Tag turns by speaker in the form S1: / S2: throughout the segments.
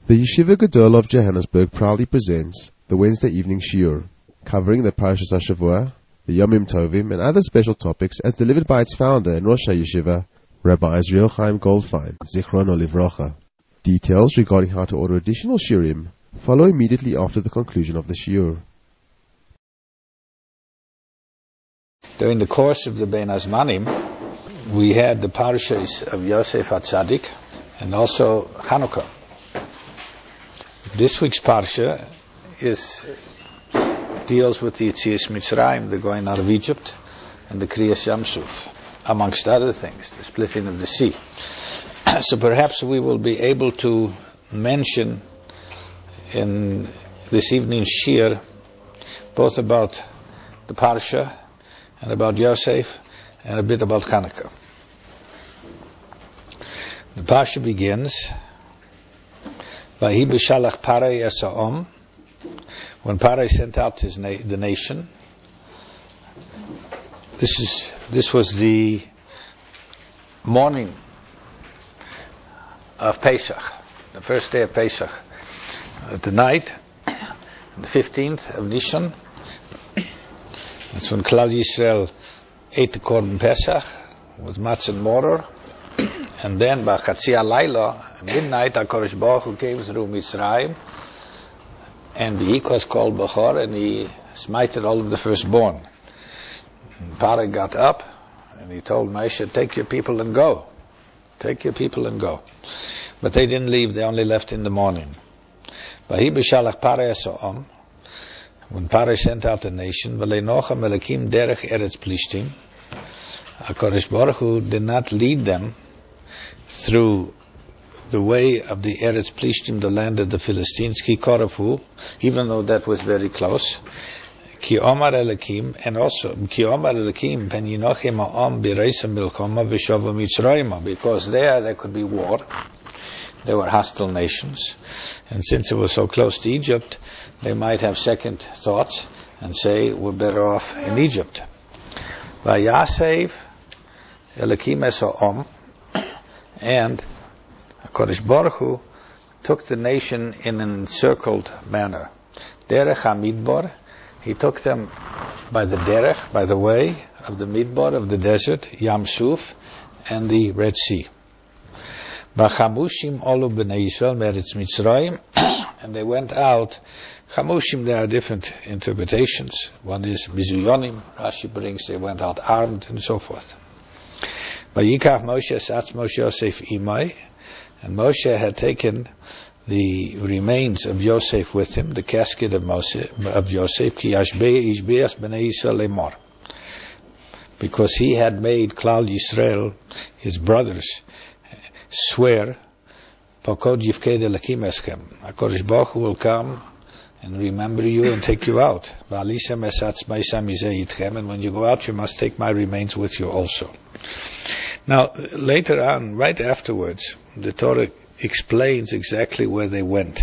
S1: The Yeshiva Gedol of Johannesburg proudly presents the Wednesday evening shiur, covering the Parashas HaShavua, the Yomim Tovim, and other special topics as delivered by its founder and Rosh HaYeshiva, Rabbi Israel Chaim Goldfein, Zichrono Livrocha. Details regarding how to order additional shiurim follow immediately after the conclusion of the shiur.
S2: During the course of the Bein Hazmanim, we had the parashas of Yosef HaTzadik and also Hanukkah. This week's parsha deals with the Yetzias Mitzrayim, the going out of Egypt, and the Kriyas Yamsuf, amongst other things, the splitting of the sea. So perhaps we will be able to mention in this evening's shiur both about the parsha and about Yosef and a bit about Hanukkah. The parsha begins, Vahi b'shalach Parai es ha'om, when Parai sent out the nation. This was the morning of Pesach, the first day of Pesach. The night, the 15th of Nishan, that's when Klal Yisrael ate the Korban Pesach with matzah and mortar. And then by Chatzi Halayla, midnight, HaKadosh Baruch Hu came through Mitzrayim, and V'yikos Kol Bechor, and he smited all of the firstborn. Parai got up, and he told Moshe, take your people and go. Take your people and go. But they didn't leave, they only left in the morning. Vahi b'shalach Parai es ha'om, when Parai sent out the nation, V'leinocha melekim derech eretz plishtim, HaKadosh Baruch Hu did not lead them through the way of the Eretz Plishtim, the land of the Philistines, Ki Korafu, even though that was very close, Ki Omar Elikim, and also Ki Omar Elikim, Pen Yinochem Ha'om B'reisa Milchoma V'shova Mitzrayim, because there could be war. They were hostile nations, and since it was so close to Egypt, they might have second thoughts and say we're better off in Egypt. Vayasev Elikim es ha'om, and HaKadosh Baruch Hu took the nation in an encircled manner. Derech HaMidbar, he took them by the derech, by the way of the Midbar, of the desert, Yam Suf, and the Red Sea. B'chamushim olu b'nei Yisrael meretz Mitzrayim, and they went out. Chamushim, there are different interpretations. One is Mizuyonim, Rashi brings, they went out armed, and so forth. Vayikach Moshe Satz Moshe Yosef Imai, and Moshe had taken the remains of Yosef with him, the casket of Yosef, Ki Ishbeas B'nei Yisrael Lemor, because he had made Klal Yisrael, his brothers, swear, Pokod Yifked Elakim Eschem, HaKadosh Baruch Hu will come and remember you and take you out. And when you go out, you must take my remains with you also. Now, later on, right afterwards, the Torah explains exactly where they went.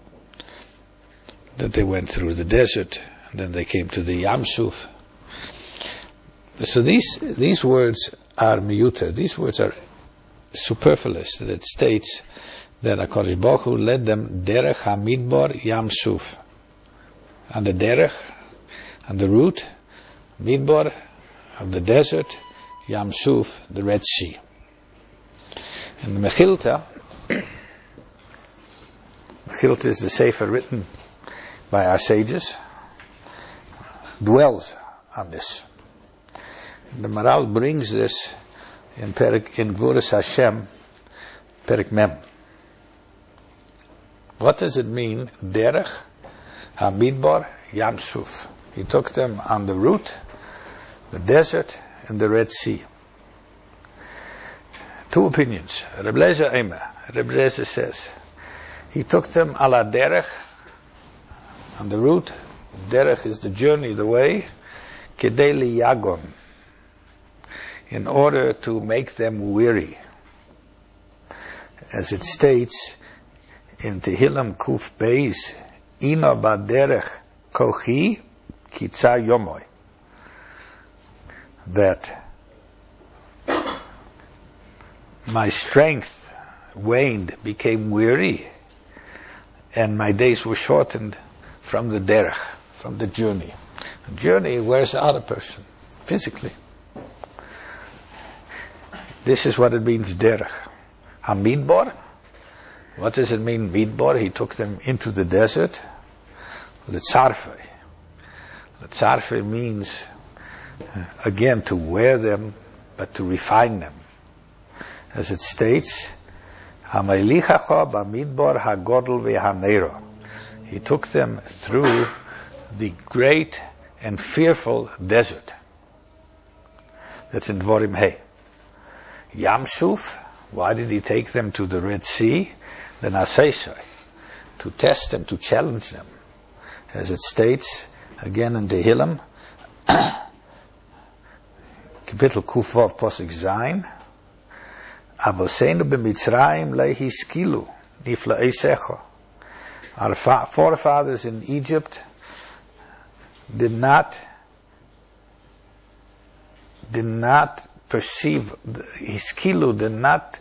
S2: That they went through the desert, and then they came to the Yam Suf. So these words are miyuta. These words are superfluous. That it states that HaKadosh Baruch Hu led them derech hamidbar Yam Suf. On the derech, on the route, midbar of the desert, Yam Suf, the Red Sea. And the Mechilta is the sefer written by our sages, dwells on this. And the Maral brings this in Gvuras Hashem, Perek Mem. What does it mean, Derech HaMidbar Yam Suf? He took them on the route, the desert, and the Red Sea. Two opinions. Reb Lezer Eimer. Reb Lezer says, he took them ala derech, on the route. Derech is the journey, the way. Kedei liyagon, in order to make them weary. As it states in Tehillim Kuf Beis, Ino ba derech kochi kitza yomoy. That my strength waned, became weary and my days were shortened from the derech, from the journey. The journey wears the other person, physically. This is what it means, derech. Hamidbar. What does it mean, midbar? He took them into the desert. Letzarfe. Letzarfe means, again, to wear them, but to refine them. As it states, Hamelichacha bamidbar hagodl ve'hanero. He took them through the great and fearful desert. That's in Dvorim Hey. Yamsuf, why did he take them to the Red Sea? The Naseisai, to test them, to challenge them. As it states, again in Tehillim, Kapitel Kufov Posik Zayin, Avoseinu b'Mitzrayim lehiskilu nifla'ei secho. Our forefathers in Egypt did not perceive, hiskilu did not,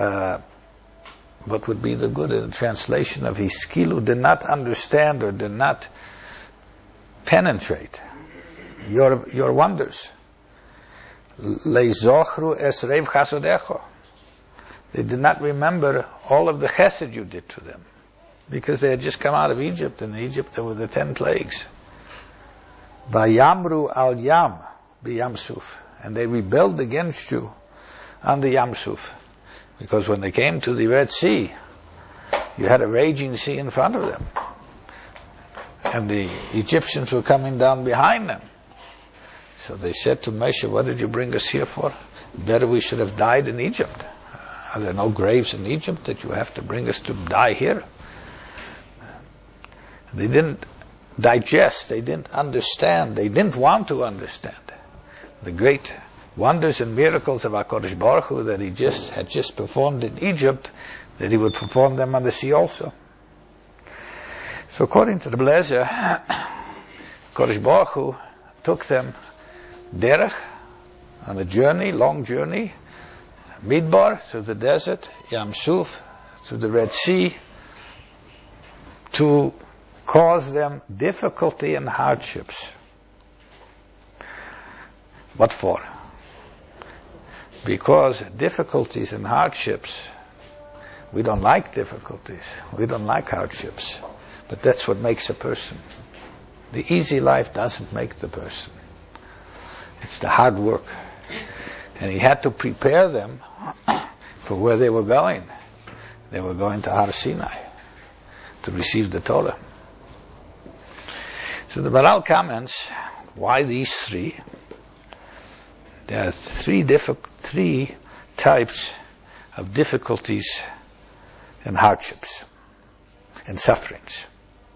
S2: what would be the good translation of hiskilu, did not understand or did not penetrate your wonders. Leizochru es reiv chasodecho. They did not remember all of the chesed you did to them, because they had just come out of Egypt. In Egypt there were the 10 plagues. Vayamru al yam b'yamsuf, and they rebelled against you on the Yamsuf, because when they came to the Red Sea, you had a raging sea in front of them, and the Egyptians were coming down behind them. So they said to Moshe, what did you bring us here for? Better we should have died in Egypt. Are there no graves in Egypt that you have to bring us to die here? They didn't digest, they didn't understand, they didn't want to understand the great wonders and miracles of HaKadosh Baruch Hu that he had just performed in Egypt, that he would perform them on the sea also. So according to the Blazer, HaKadosh Baruch Hu took them derech, on a journey, long journey, Midbar, through the desert, Yam Suf, through the Red Sea, to cause them difficulty and hardships. What for? Because difficulties and hardships, we don't like difficulties, we don't like hardships, but that's what makes a person. The easy life doesn't make the person. It's the hard work. And he had to prepare them for where they were going. They were going to Har Sinai to receive the Torah. So the Baral comments, why these three? There are three types of difficulties and hardships and sufferings.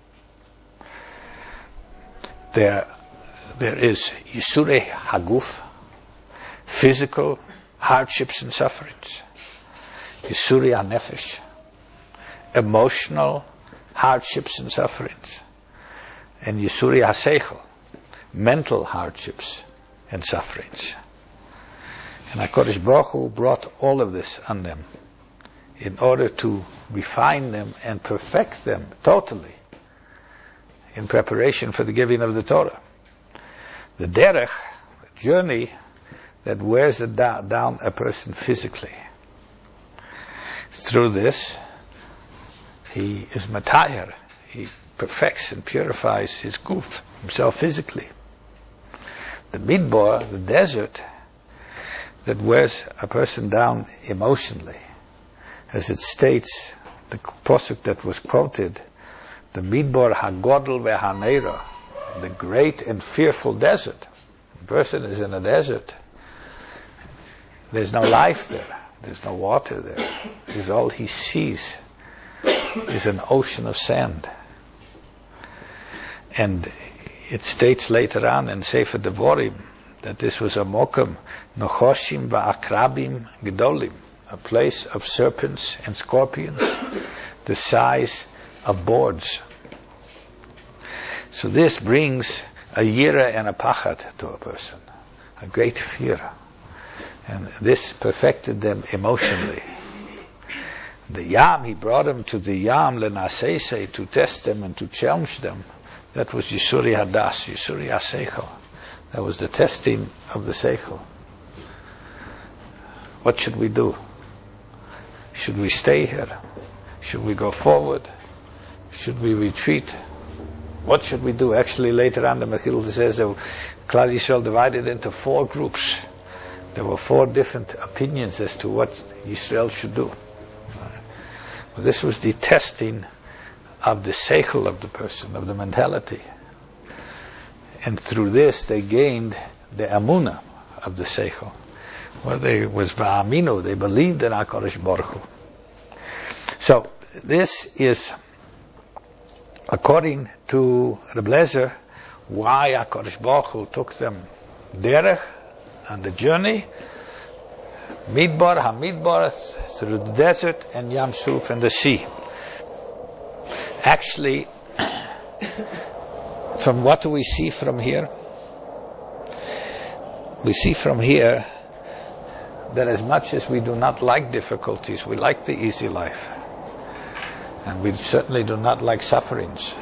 S2: There is Yisurei Haguf, physical hardships and sufferings. Yisurei HaNefesh, emotional hardships and sufferings. And Yisurei HaSeichel, mental hardships and sufferings. And HaKadosh Baruch Hu brought all of this on them in order to refine them and perfect them totally in preparation for the giving of the Torah. The derech, the journey that wears down a person physically. Through this, he is matayir, he perfects and purifies his guf, himself physically. The midbar, the desert, that wears a person down emotionally. As it states, the pasuk that was quoted, the midbar hagodl ve'haneira, the great and fearful desert. The person is in a desert. There's no life there. There's no water there. Is all he sees is an ocean of sand. And it states later on in Sefer Devorim that this was a mokum nochoshim va'akrabim gedolim, a place of serpents and scorpions, the size of boards. So this brings a yira and a pachat to a person, a great fear. And this perfected them emotionally. The Yam, he brought them to the Yam, Lenasese, to test them and to challenge them. That was Yisuri Hadas, Yisuri HaSeichel. That was the testing of the Seichel. What should we do? Should we stay here? Should we go forward? Should we retreat? What should we do? Actually, later on, the Mechilta says that Klal Yisrael divided into 4 groups. There were 4 different opinions as to what Yisrael should do. Well, this was the testing of the seichel of the person, of the mentality. And through this, they gained the amunah of the seichel. Well, they was va'aminu, they believed in HaKadosh Baruch Hu. So, this is, according to Reb Lezer, why HaKadosh Baruch Hu took them derech, on the journey, Midbar, Hamidbar, through the desert, and Yam Suf and the sea. Actually, from what do we see from here? We see from here that as much as we do not like difficulties, we like the easy life. And we certainly do not like sufferings.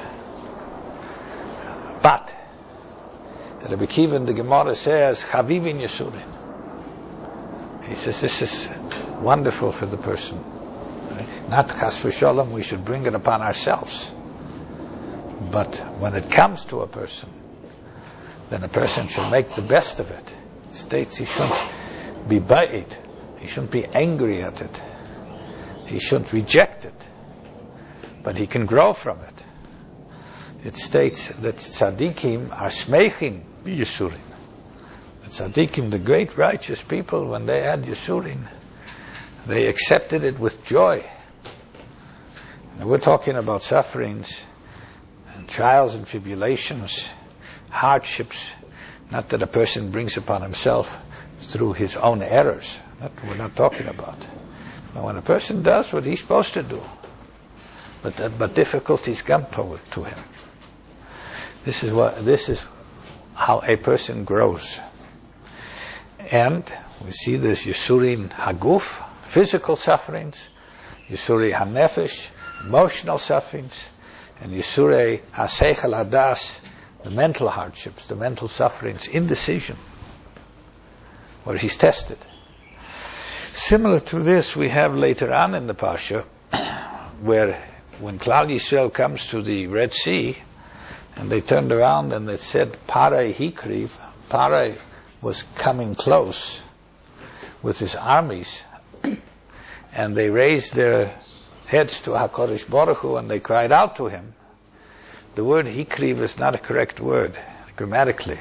S2: But Rabbi Kiva in the Gemara says, Chavivin Yisurin. He says, this is wonderful for the person. Not chas v'sholom, we should bring it upon ourselves. But when it comes to a person, then a person should make the best of it. It states he shouldn't be ba'id. He shouldn't be angry at it. He shouldn't reject it. But he can grow from it. It states that tzaddikim are smeichim b'yisurin. The tzaddikim, the great righteous people, when they had yisurin, they accepted it with joy. Now we're talking about sufferings and trials and tribulations, hardships, not that a person brings upon himself through his own errors. We're not talking about. But when a person does what he's supposed to do, but difficulties come to him. This is how a person grows. And we see this Yisurin Haguf, physical sufferings, Yisuri Hanefesh, emotional sufferings, and Yisuri HaSeichel Hadas, the mental hardships, the mental sufferings, indecision, where he's tested. Similar to this we have later on in the Parsha, where when Klal Yisrael comes to the Red Sea, and they turned around and they said, Parai Hikriv, Parai was coming close with his armies, and they raised their heads to HaKadosh Baruch Hu and they cried out to him. The word Hikriv is not a correct word, grammatically.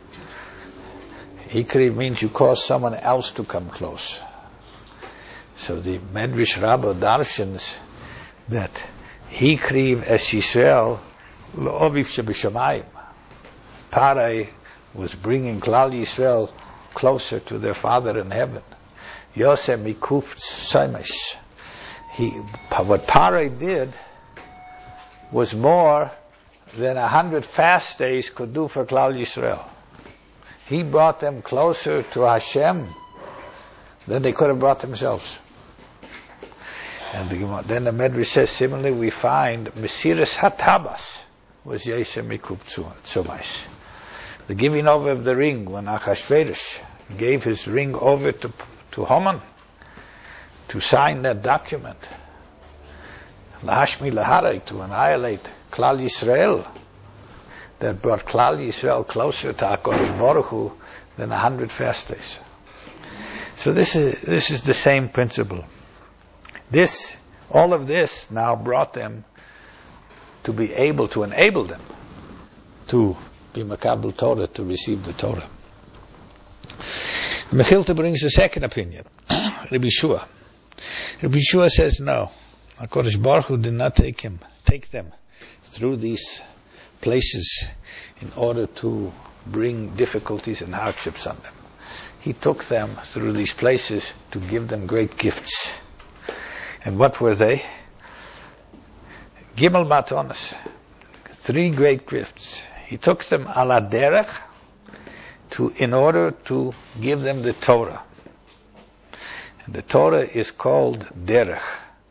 S2: Hikriv means you cause someone else to come close. So the Medrash Rabbah darshans that Hikriv es Yisrael L'oviv sheb'shamayim. Parai was bringing Klal Yisrael closer to their Father in heaven. Yosef mikuf tzaimes. What Parai did was more than 100 fast days could do for Klal Yisrael. He brought them closer to Hashem than they could have brought themselves. And then the Medrash says, similarly we find Mesiras Hatabas was Yosef mikuf tzaimes. The giving over of the ring, when Achashverosh gave his ring over to Haman to sign that document, Lahashmi Laharai, to annihilate Klal Yisrael, that brought Klal Yisrael closer to HaKadosh Baruch Hu than 100 fast days. So this is the same principle. All of this now brought them to be able to enable them to be Makabel Torah, to receive the Torah. The Mechilta brings a second opinion, Rabbi Shua. Rabbi Shua says no. HaKadosh Baruch Hu did not take them through these places in order to bring difficulties and hardships on them. He took them through these places to give them great gifts. And what were they? Gimel Matonos, 3 great gifts. He took them ala derech in order to give them the Torah. And the Torah is called derech.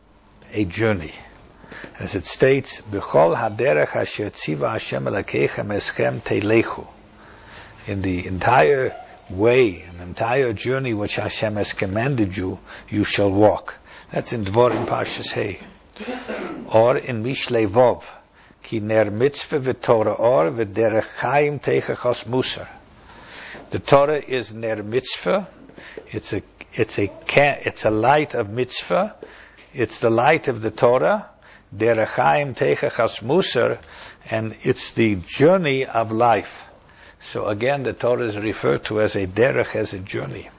S2: a journey. As it states, B'chol haderech asher tziva Hashem elokechem eschem teilechu. In the entire way, an entire journey which Hashem has commanded you, you shall walk. That's in Dvorim Parshas Hey. Or in Mishlei Vov, ki ner mitzvah v'torah or v'derech chaim teichachos musar. The Torah is ner mitzvah. It's a light of mitzvah. It's the light of the Torah. Derech chaim teichachos musar, and it's the journey of life. So again, the Torah is referred to as a derech, as a journey.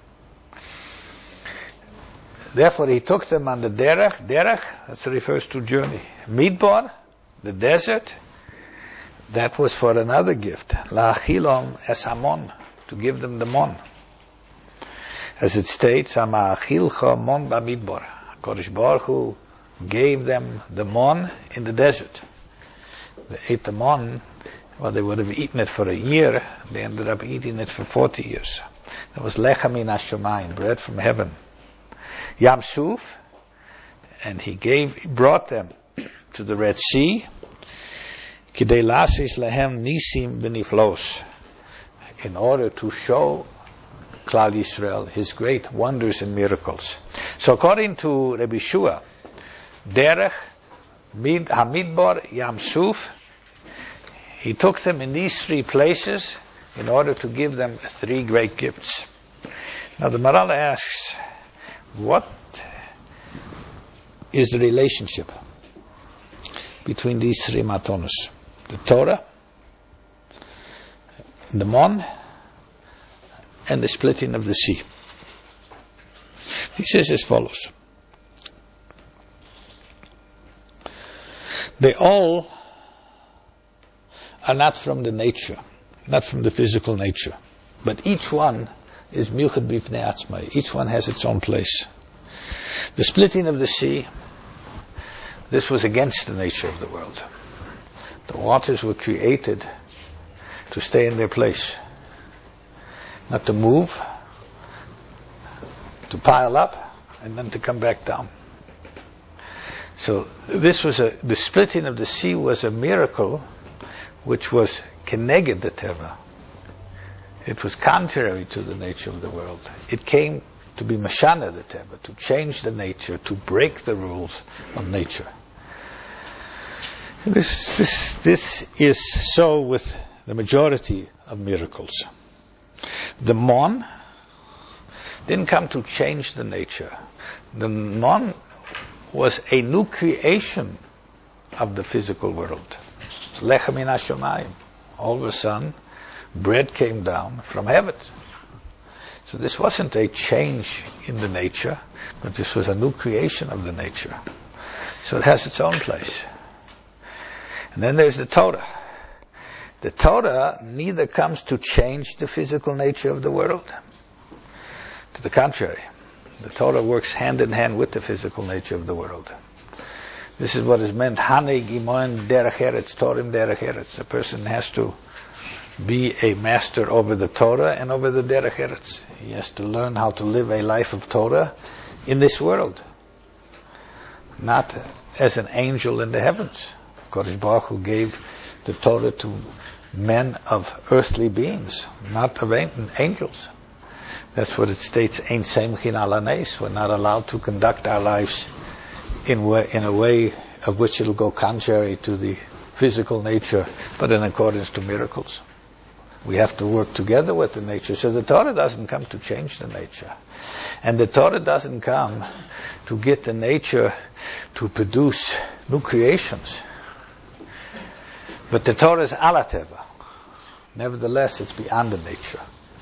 S2: Therefore, he took them on the derech. Derech, that refers to journey. Midbar, the desert, that was for another gift. La'achilom es hamon, to give them the mon. As it states, Ama'achilcha mon ba'midbar. Kodesh Baruch Hu gave them the mon in the desert. They ate the mon. Well, they would have eaten it for a year. They ended up eating it for 40 years. That was lechem min hashamayim, bread from heaven. Yam Suf, and he brought them to the Red Sea. Kidei lasis lehem nisim v'niflos, in order to show Klal Yisrael his great wonders and miracles. So according to Rabbi Shua, Derech, Hamidbar, Yam Suf, he took them in these three places in order to give them three great gifts. Now the Maral asks, what is the relationship between these three matonos? The Torah, the Mon, and the splitting of the sea. He says as follows. They all are not from the nature, not from the physical nature, but each one is miuchad b'fnei atzmai. Each one has its own place. The splitting of the sea, this was against the nature of the world. The waters were created to stay in their place, not to move, to pile up, and then to come back down. So this was the splitting of the sea was a miracle which was keneged the teva. It was contrary to the nature of the world. It came to be mashana the teva, to change the nature, to break the rules of nature. This is so with the majority of miracles. The Mon didn't come to change the nature. The Mon was a new creation of the physical world. Lechem min hashamayim. All of a sudden, bread came down from heaven. So this wasn't a change in the nature, but this was a new creation of the nature. So it has its own place. And then there's the Torah. The Torah neither comes to change the physical nature of the world. To the contrary, the Torah works hand in hand with the physical nature of the world. This is what is meant, Haneg imoen derech eretz, Torim derech eretz. A person has to be a master over the Torah and over the derech eretz. He has to learn how to live a life of Torah in this world, not as an angel in the heavens. Kodesh Baruch Hu gave the Torah to men of earthly beings, not of angels. That's what it states, Ein seimchin ala nes. We're not allowed to conduct our lives in a way of which it'll go contrary to the physical nature, but in accordance to miracles. We have to work together with the nature. So the Torah doesn't come to change the nature. And the Torah doesn't come to get the nature to produce new creations. But the Torah is ala teva. Nevertheless, it's beyond the nature.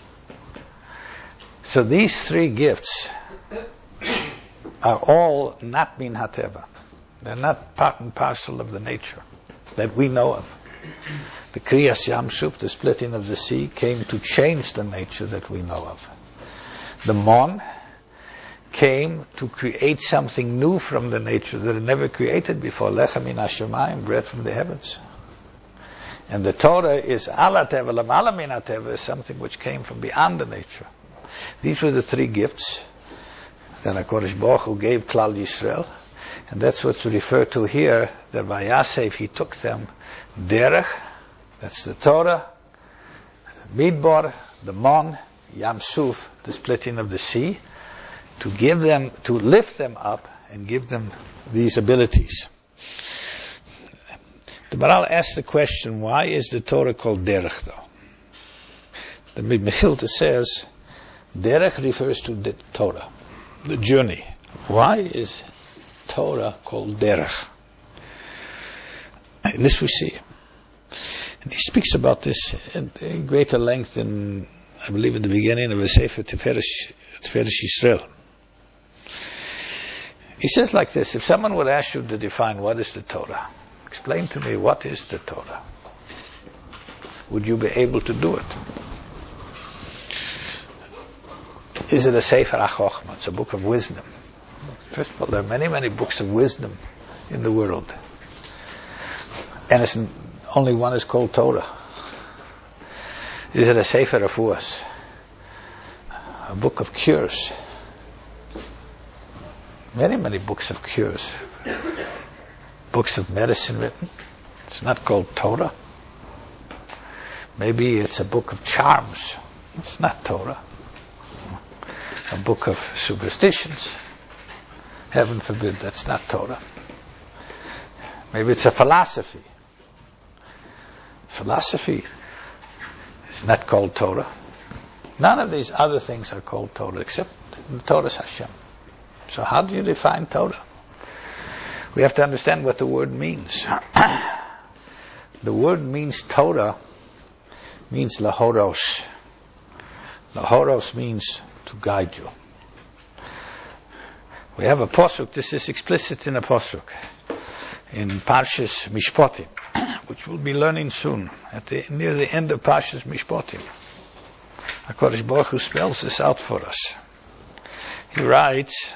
S2: So these three gifts are all not min hateva. They're not part and parcel of the nature that we know of. The Kriyas Yam Suf, the splitting of the sea, came to change the nature that we know of. The Mon came to create something new from the nature that it never created before. Lechem min hashamayim, bread from the heavens. And the Torah is ala teva, lamala min hateva, is something which came from beyond the nature. These were the three gifts that HaKadosh Baruch Hu gave Klal Yisrael. And that's what's referred to here, that by Yasef he took them derech, that's the Torah, Midbar, the Mon, Yam Suf, the splitting of the sea, to lift them up and give them these abilities. The Maharal asks the question, why is the Torah called derech though? The Mechilta says, derech refers to the Torah, the journey. Why is Torah called derech? And this we see. And he speaks about this in greater length in, I believe, in the beginning of the Sefer Tiferes Yisrael. He says like this, if someone would ask you to define what is the Torah, explain to me what is the Torah, would you be able to do it? Is it a Sefer HaChochma? It's a book of wisdom. First of all, there are many, many books of wisdom in the world. And only one is called Torah. Is it a Sefer Refuos? A book of cures. Many, many books of cures. Books of medicine written. It's not called Torah. Maybe it's a book of charms. It's not Torah. A book of superstitions. Heaven forbid, that's not Torah. Maybe it's a philosophy. Philosophy is not called Torah. None of these other things are called Torah except the Torah's Hashem. So how do you define Torah? We have to understand what the word means. The word means Torah, means lahoros. Lahoros means to guide you. We have a pasuk, this is explicit in a pasuk, in Parshas Mishpatim, which we'll be learning soon, near the end of Parshas Mishpatim. HaKadosh Baruch Hu spells this out for us. He writes,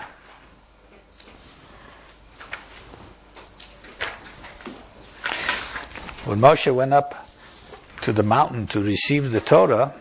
S2: when Moshe went up to the mountain to receive the Torah,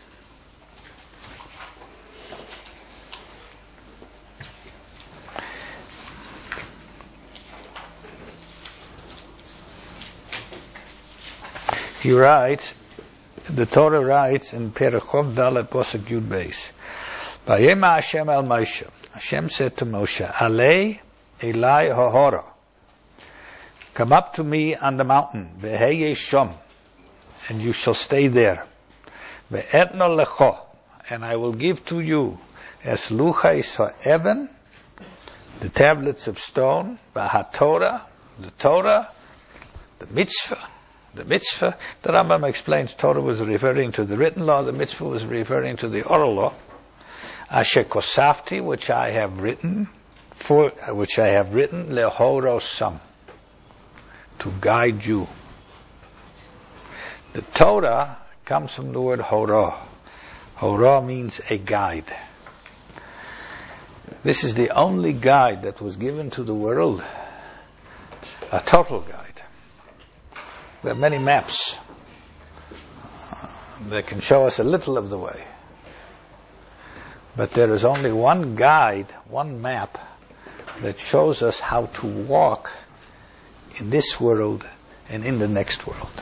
S2: he writes, the Torah writes in Perachov Dalet Posuk Yud Beis, Vayema Hashem el Moshe. Hashem said to Moshe, Alei Elai Hahora. Come up to me on the mountain, Veheye Shom, and you shall stay there. Ve'etno lecho, and I will give to you as luchais ha'evan, the tablets of stone, v'haTorah, the Torah, the mitzvah. The mitzvah, the Rambam explains, Torah was referring to the written law, the mitzvah was referring to the oral law. Asher kosafti, which I have written, lehorosam, to guide you. The Torah comes from the word horah. Horah means a guide. This is the only guide that was given to the world, a total guide. There are many maps that can show us a little of the way. But there is only one guide, one map, that shows us how to walk in this world and in the next world,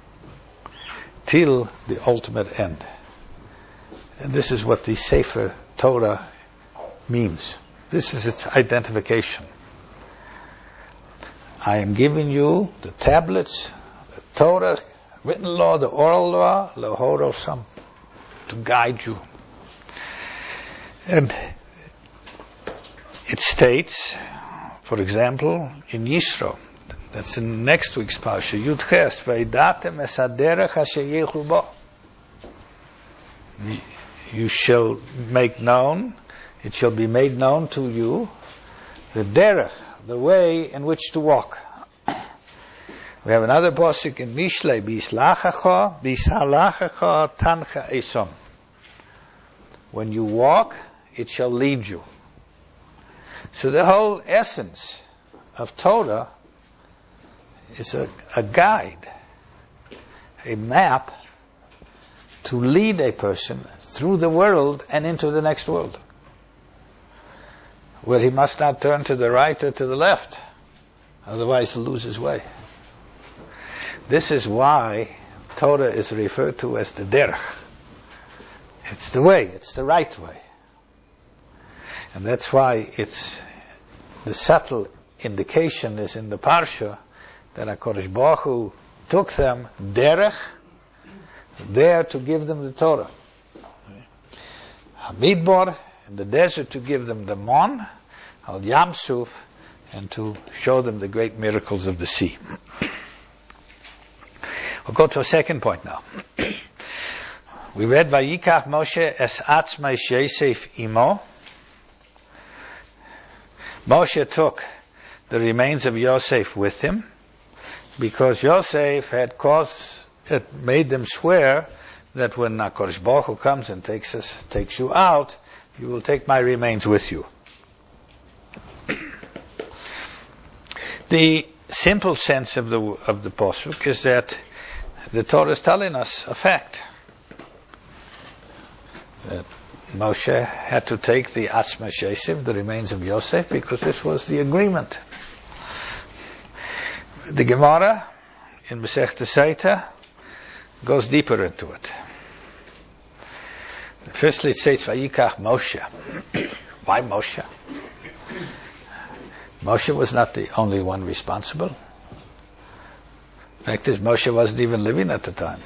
S2: till the ultimate end. And this is what the Sefer Torah means. This is its identification. I am giving you the tablets, the Torah, written law, the oral law, lehorosam, to guide you. And it states, for example, in Yisro, that's in next week's parsha, Yud Ches, Veidatem es haderech asher yelchu bo. You shall make known, it shall be made known to you, the derech, the way in which to walk. We have another pasuk in Mishlei, Bislachacha, Bishalachacha, Tancha Esom. When you walk, it shall lead you. So the whole essence of Torah is a guide, a map to lead a person through the world and into the next world. where he must not turn to the right or to the left, otherwise he'll lose his way. This is why Torah is referred to as the derech. It's the way, it's the right way. And that's why it's the subtle indication is in the Parsha that HaKadosh Baruch Hu took them derech, there to give them the Torah. Hamidbar, in the desert to give them the Mon, Al Yam Suf, and to show them the great miracles of the sea. We'll go to a second point now. We read Vayikach Moshe es atzmai Yosef imo. Moshe took the remains of Yosef with him because Yosef had made them swear that when HaKadosh Baruch Hu comes and takes you out, you will take my remains with you. The simple sense of the pasuk is that the Torah is telling us a fact. That Moshe had to take the Atzma Yosef, the remains of Yosef, because this was the agreement. The Gemara in Masechta Sotah goes deeper into it. Firstly, it says Vayikach Moshe. Why Moshe? Moshe was not the only one responsible. The fact is, Moshe wasn't even living at the time.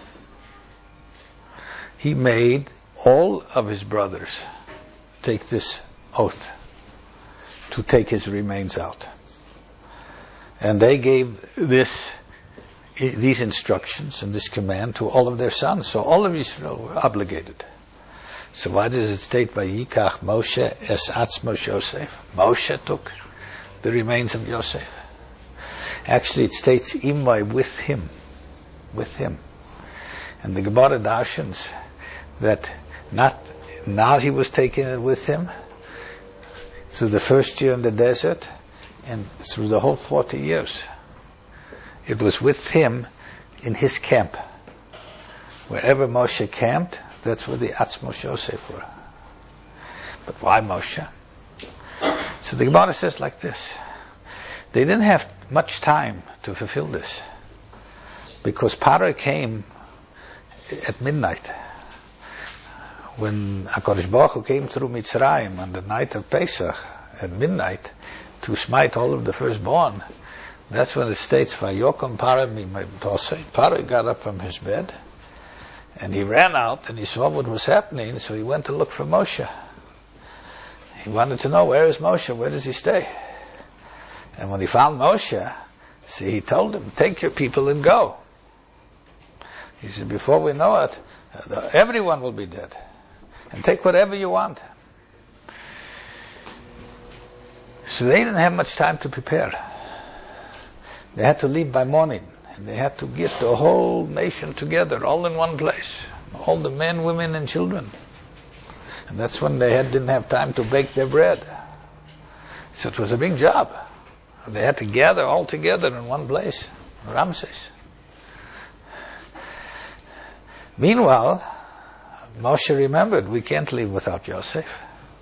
S2: He made all of his brothers take this oath to take his remains out. And they gave these instructions and this command to all of their sons. So all of Israel were obligated. So why does it state Vayikach Moshe es atzmos Yosef? Moshe took the remains of Yosef. Actually, it states imay, with him. And the Gemara darshans that not now he was taking it with him through the first year in the desert and through the whole 40 years. It was with him in his camp. Wherever Moshe camped, that's where the Atzmos Yosef were. But why Moshe? So the Gemara says like this. They didn't have much time to fulfill this because Paro came at midnight. When HaKadosh Baruch Hu came through Mitzrayim on the night of Pesach at midnight to smite all of the firstborn, that's when it states, Vayokom Paro mimtosei. Paro got up from his bed and he ran out and he saw what was happening, so he went to look for Moshe. He wanted to know, where is Moshe? Where does he stay? And when he found Moshe, see, he told him, take your people and go. He said, before we know it, everyone will be dead. And take whatever you want. So they didn't have much time to prepare. They had to leave by morning. And they had to get the whole nation together, all in one place. All the men, women, and children. And that's when they didn't have time to bake their bread. So it was a big job. They had to gather all together in one place, Ramses. Meanwhile, Moshe remembered, we can't leave without Yosef.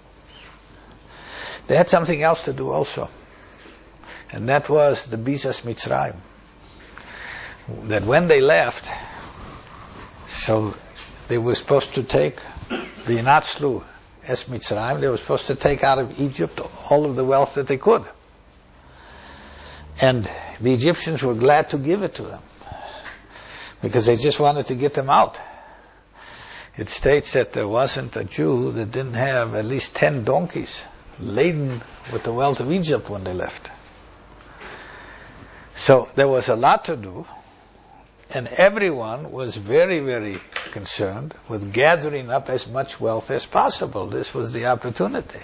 S2: They had something else to do also. And that was the Bizas Mitzrayim. That when they left, so they were supposed to take the Inatzlu es Mitzrayim, they were supposed to take out of Egypt all of the wealth that they could. And the Egyptians were glad to give it to them because they just wanted to get them out. It states that there wasn't a Jew that didn't have at least 10 donkeys laden with the wealth of Egypt when they left. So there was a lot to do, and everyone was very, very concerned with gathering up as much wealth as possible. This was the opportunity.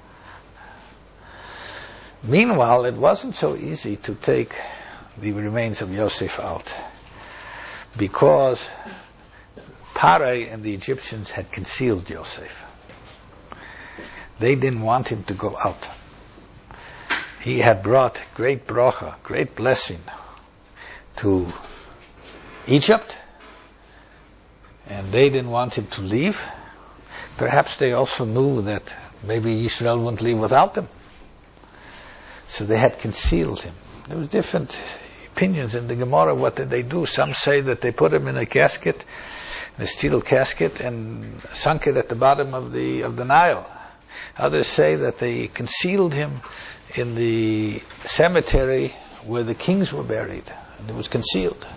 S2: Meanwhile, it wasn't so easy to take the remains of Yosef out because Parai and the Egyptians had concealed Yosef. They didn't want him to go out. He had brought great bracha, great blessing to Egypt, and they didn't want him to leave. Perhaps they also knew that maybe Israel wouldn't leave without them. So they had concealed him. There was different opinions in the Gemara. What did they do? Some say that they put him in a casket, in a steel casket, and sunk it at the bottom of the Nile. Others say that they concealed him in the cemetery where the kings were buried, and it was concealed.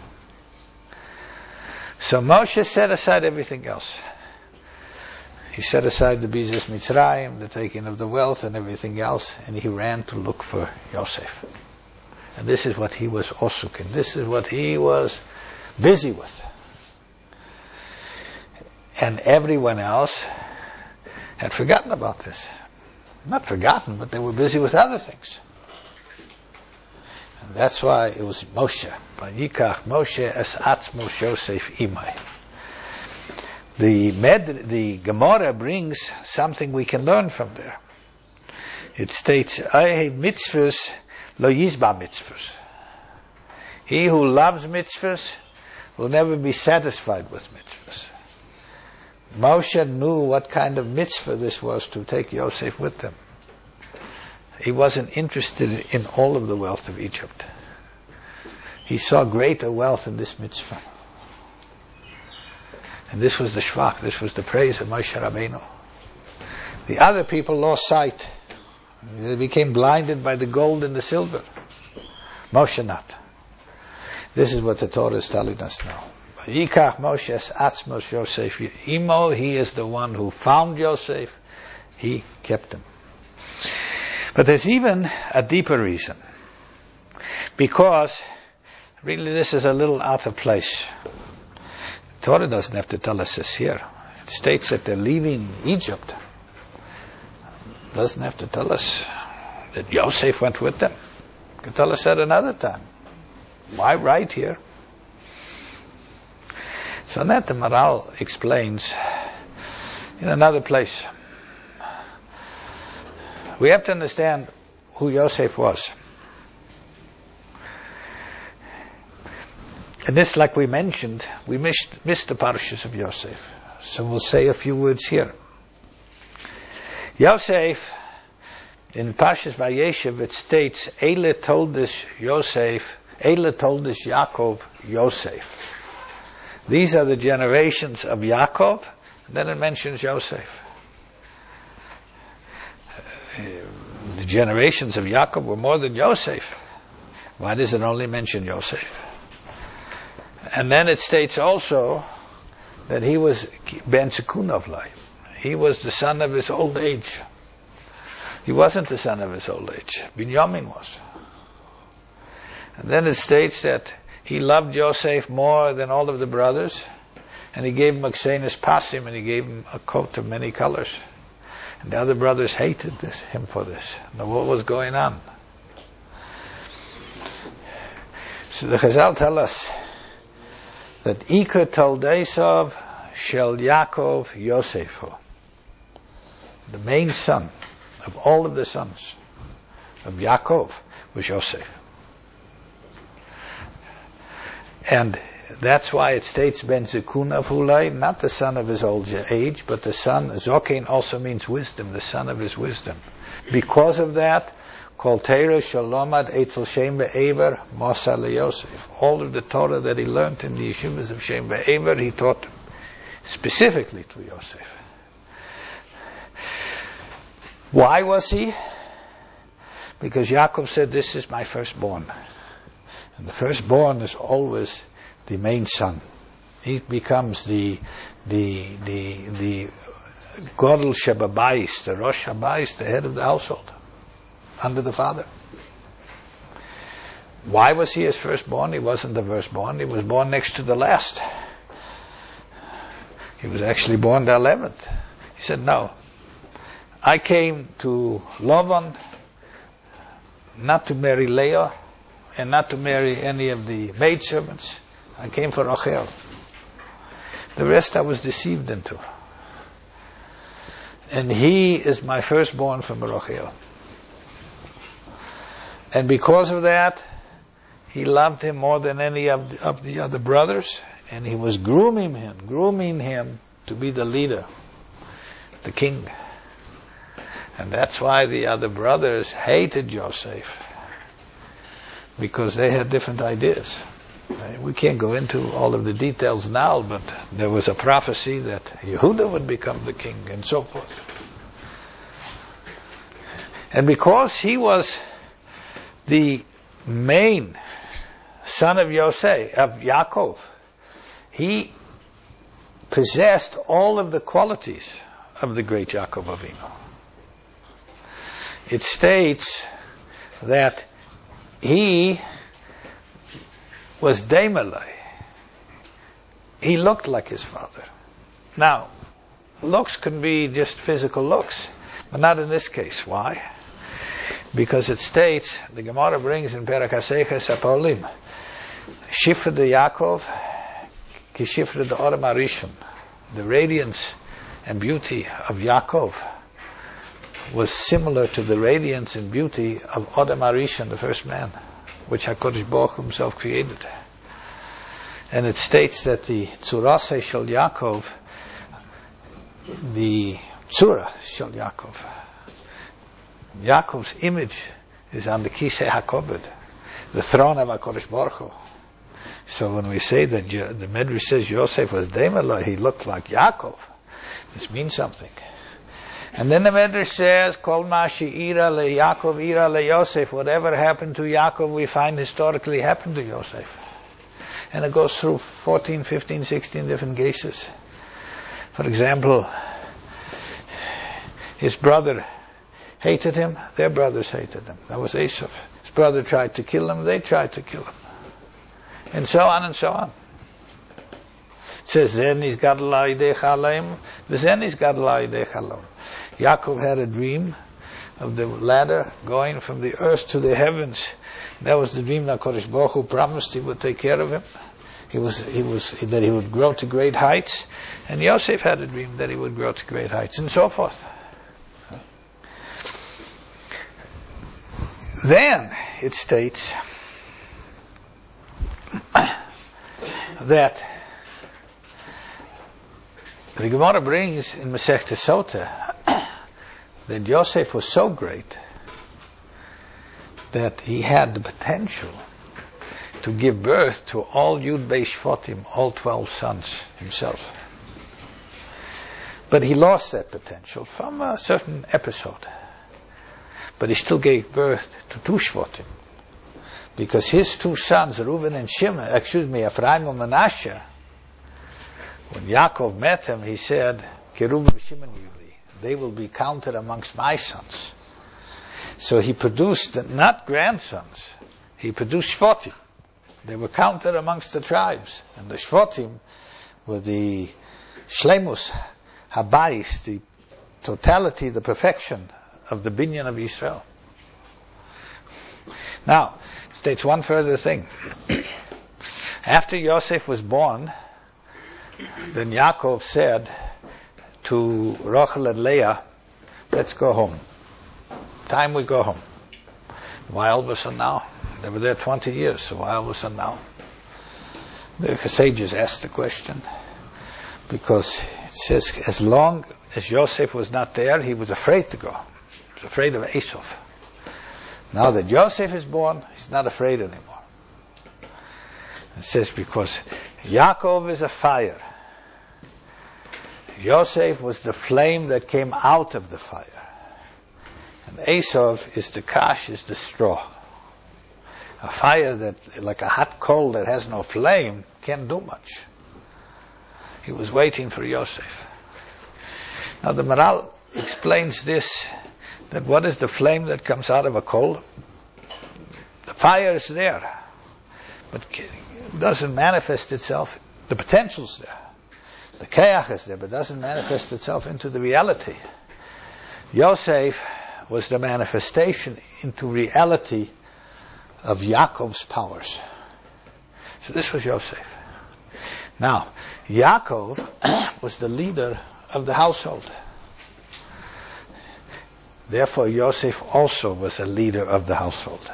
S2: So Moshe set aside everything else. He set aside the Bizas Mitzrayim, the taking of the wealth and everything else, and he ran to look for Yosef. And this is what he was osuk in. This is what he was busy with. And everyone else had forgotten about this. Not forgotten, but they were busy with other things. And that's why it was Moshe. Vayikach Moshe es atzmo Yosef imay. The Gemara brings something we can learn from there. It states, "Ay mitzvahs lo yizba mitzvahs." He who loves mitzvahs will never be satisfied with mitzvahs. Moshe knew what kind of mitzvah this was to take Yosef with them. He wasn't interested in all of the wealth of Egypt. He saw greater wealth in this mitzvah. And this was the shvach, this was the praise of Moshe Rabbeinu. The other people lost sight. They became blinded by the gold and the silver. Moshe not. This is what the Torah is telling us now. Yikach Moshe es atzmos Yosef imo. He is the one who found Yosef. He kept him. But there's even a deeper reason. Because really this is a little out of place. Torah doesn't have to tell us this here. It states that they're leaving Egypt. It doesn't have to tell us that Yosef went with them. It can tell us that another time. Why right here? So that the Maral explains in another place. We have to understand who Yosef was. And this, like we mentioned, we missed the parashas of Yosef. So we'll say a few words here. Yosef, in Parshas Vayeshev, it states, Eile told this Yaakov, Yosef. These are the generations of Yaakov, and then it mentions Yosef. The generations of Yaakov were more than Yosef. Why does it only mention Yosef? And then it states also that he was Ben Sekunovlai. He was the son of his old age. He wasn't the son of his old age. Binyamin was. And then it states that he loved Yosef more than all of the brothers, and he gave him a ksenis pasim, and he gave him a coat of many colors. And the other brothers hated him for this. Now what was going on? So the Chazal tell us that Iker Toldeisov Shel Yaakov Yosefu. The main son of all of the sons of Yaakov was Yosef. And that's why it states Ben Zekunav Hulai, not the son of his old age, but the son. Zokin also means wisdom, the son of his wisdom. Because of that, Kol Teira Shalomad Eitzel Shem Be'ever Mosa LeYosef. All of the Torah that he learned in the yeshivas of Shem Be'ever, he taught specifically to Yosef. Why was he? Because Yaakov said, this is my firstborn. And the firstborn is always the main son. He becomes the Godel Shebabais, the Rosh Habais, the head of the household, under the father. Why was he his firstborn? He wasn't the firstborn. He was born next to the last. He was actually born the 11th. He said, no. I came to Lavan not to marry Leah and not to marry any of the maidservants. I came for Rachel. The rest I was deceived into. And he is my firstborn from Rachel. And because of that, he loved him more than any of the other brothers, and he was grooming him to be the leader, the king. And that's why the other brothers hated Yosef, because they had different ideas. We can't go into all of the details now, but there was a prophecy that Yehuda would become the king and so forth. And because he was the main son of Yaakov, he possessed all of the qualities of the great Yaakov Avinu. It states that he was Daimelai. He looked like his father. Now, looks can be just physical looks, but not in this case. Why? Because it states, the Gemara brings in Perek HaSeiches HaPolim, Shifra de Yaakov, ki Shifra de Oram HaRishon. The radiance and beauty of Yaakov was similar to the radiance and beauty of Adam HaRishon, the first man, which HaKadosh Baruch Hu himself created. And it states that the Tzurasei Shel Yaakov, the Tzura Shel Yaakov, Yaakov's image is on the Kisei HaKoved, the throne of HaKadosh Baruch Hu. So when we say that the Medrash says Yosef was Daimelai, he looked like Yaakov, this means something. And then the Medrash says, Kol ma she'ira le Yaakov ira le Yosef, whatever happened to Yaakov, we find historically happened to Yosef. And it goes through 14, 15, 16 different cases. For example, his brother hated him, their brothers hated him. That was Esau. His brother tried to kill him, they tried to kill him. And so on and so on. It says, Zen is gadol idei chalaim, v'zen is gadol idei chalom. Yaakov had a dream of the ladder going from the earth to the heavens. That was the dream that Kodesh Baruch Hu promised he would take care of him. That he would grow to great heights. And Yosef had a dream that he would grow to great heights, and so forth. Then it states that the Gemara brings in Masechta Sota that Yosef was so great that he had the potential to give birth to all Yud Bei Shvatim, all 12 sons himself. But he lost that potential from a certain episode. But he still gave birth to 2 Shvatim, because his 2 sons, Reuben and Ephraim and Manasseh, when Yaakov met him, he said, Kerubim Shimon Yuli, they will be counted amongst my sons. So he produced not grandsons, he produced Shvatim. They were counted amongst the tribes. And the Shvatim were the Shlemus Habayis, the totality, the perfection of the binyan of Israel. Now, it states one further thing. After Yosef was born, then Yaakov said to Rachel and Leah, let's go home. Time we go home. Why all of a sudden now? They were there 20 years, so why all of a sudden now? The sages asked the question, because it says as long as Yosef was not there, he was afraid to go. He was afraid of Esau. Now that Yosef is born, he's not afraid anymore. It says because Yaakov is a fire. Yosef was the flame that came out of the fire. And Esau is the kash, is the straw. A fire that, like a hot coal that has no flame, can't do much. He was waiting for Yosef. Now the Maral explains this, that what is the flame that comes out of a coal? The fire is there, but it doesn't manifest itself. The potential's there. The kayach is there, but doesn't manifest itself into the reality. Yosef was the manifestation into reality of Yaakov's powers. So this was Yosef. Now, Yaakov was the leader of the household. Therefore, Yosef also was a leader of the household.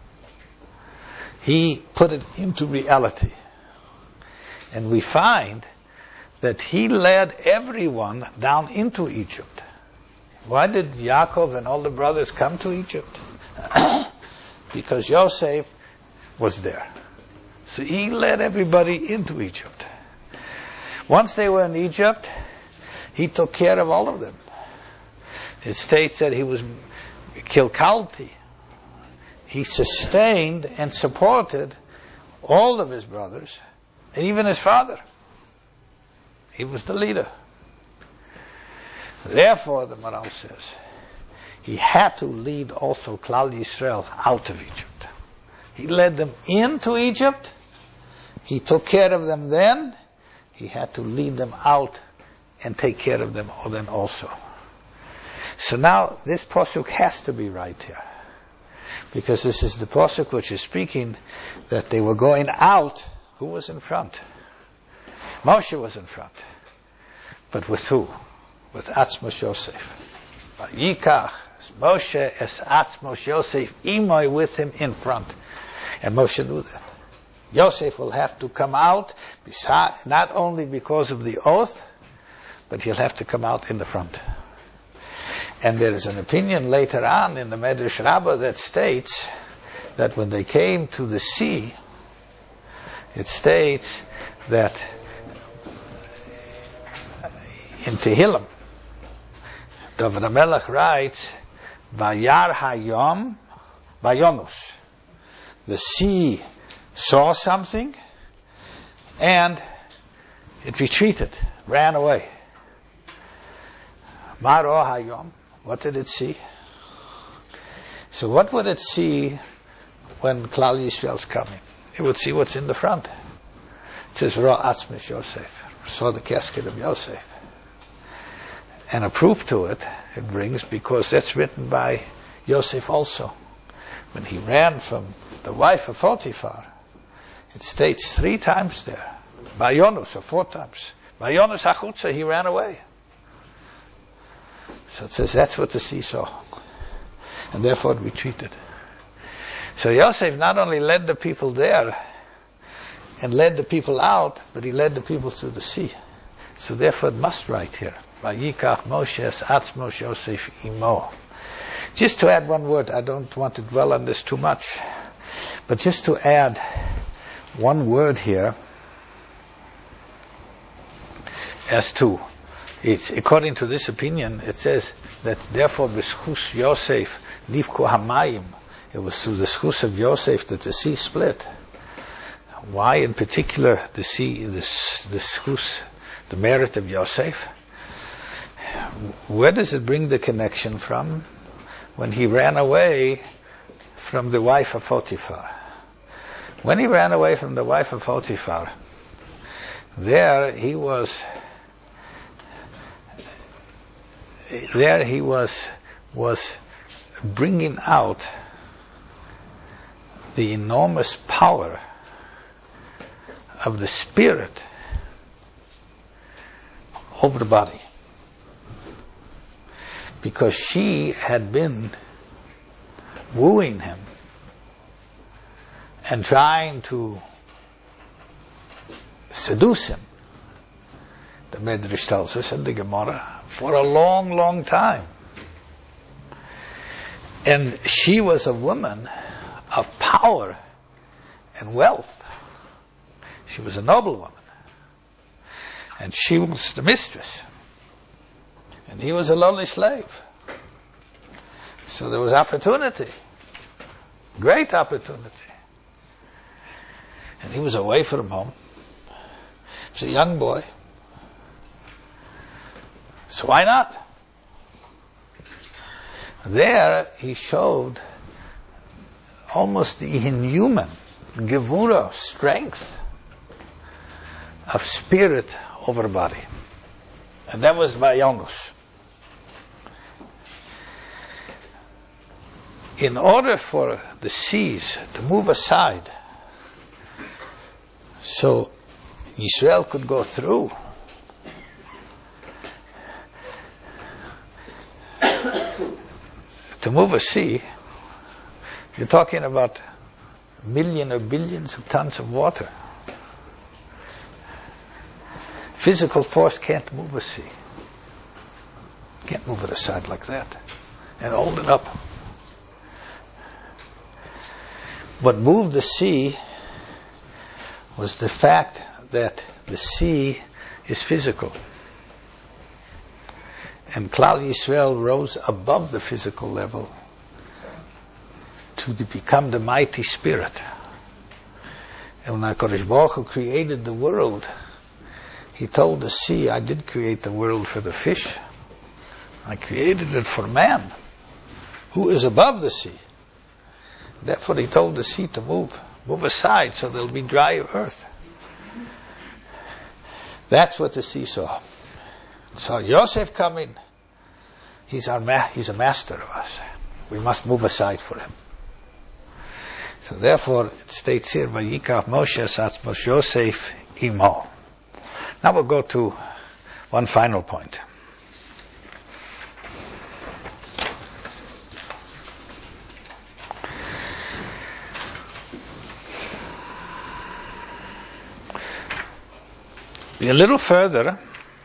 S2: He put it into reality. And we find that he led everyone down into Egypt. Why did Yaakov and all the brothers come to Egypt? Because Yosef was there. So he led everybody into Egypt. Once they were in Egypt, he took care of all of them. It states that he was Kilkalti. He sustained and supported all of his brothers, and even his father. He was the leader. Therefore, the Maral says, he had to lead also Klal Yisrael out of Egypt. He led them into Egypt. He took care of them then. He had to lead them out and take care of them then also. So now this pasuk has to be right here, because this is the pasuk which is speaking that they were going out. Who was in front? Moshe was in front. But with who? With Atzmos Yosef. Yikach Moshe es Atzmos Yosef imoy, with him in front. And Moshe knew that. Yosef will have to come out, not only because of the oath, but he'll have to come out in the front. And there is an opinion later on in the Medrash Rabbah that states that when they came to the sea, it states that in Tehillim, David HaMelech writes, Vayar Hayom Vayonus. The sea saw something and it retreated, ran away. Maro Hayom. What did it see? So what would it see when Klal Yisrael's coming? It would see what's in the front. It says, Ra Atzmos Yosef. Saw the casket of Yosef. And a proof to it brings, because that's written by Yosef also. When he ran from the wife of Potiphar, it states 3 times there. Vayonus, or 4 times. Vayonus hachutza, he ran away. So it says that's what the sea saw. And therefore it retreated. So Yosef not only led the people there and led the people out, but he led the people through the sea. So therefore it must write here. Vayikach Moshe es Atzmos Yosef imo. Just to add one word, I don't want to dwell on this too much, but just to add one word here as to, it's according to this opinion, it says that therefore b'schus Yosef nivku hamayim. It was through the schus of Yosef that the sea split. Why in particular the sea, the schus, the merit of Yosef? Where does it bring the connection from? When he ran away from the wife of Potiphar. When he ran away from the wife of Potiphar, there he was bringing out the enormous power of the spirit over the body. Because she had been wooing him and trying to seduce him, the Medrash tells us in the Gemara, for a long, long time. And she was a woman of power and wealth. She was a noble woman. And she was the mistress. And he was a lowly slave. So there was opportunity. Great opportunity. And he was away from home. He was a young boy. So why not? There he showed almost the inhuman gevura, strength of spirit over body. And that was Vayonus. In order for the seas to move aside so Israel could go through, to move a sea, you're talking about millions or billions of tons of water. Physical force can't move a sea. Can't move it aside like that and hold it up. What moved the sea was the fact that the sea is physical. And Klal Yisrael rose above the physical level to become the mighty spirit. And when HaKadosh Baruch Hu created the world, He told the sea, I did create the world for the fish. I created it for man, who is above the sea. Therefore He told the sea to move aside so there'll be dry earth. That's what the sea saw. So Yosef coming, he's a master of us. We must move aside for him. So therefore it states here, Vayikach Moshe Atzmos Yosef Imo. Now we'll go to one final point. A little further,